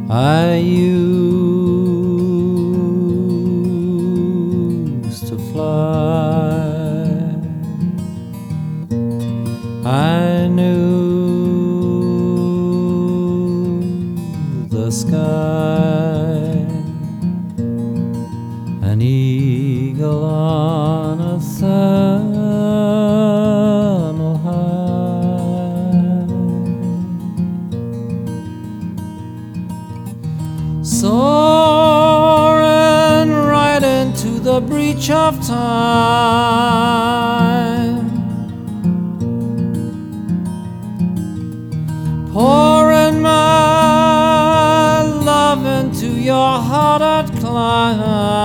I used to fly. I knew the sky, an eagle on a thermal high, soaring right into the breach of time.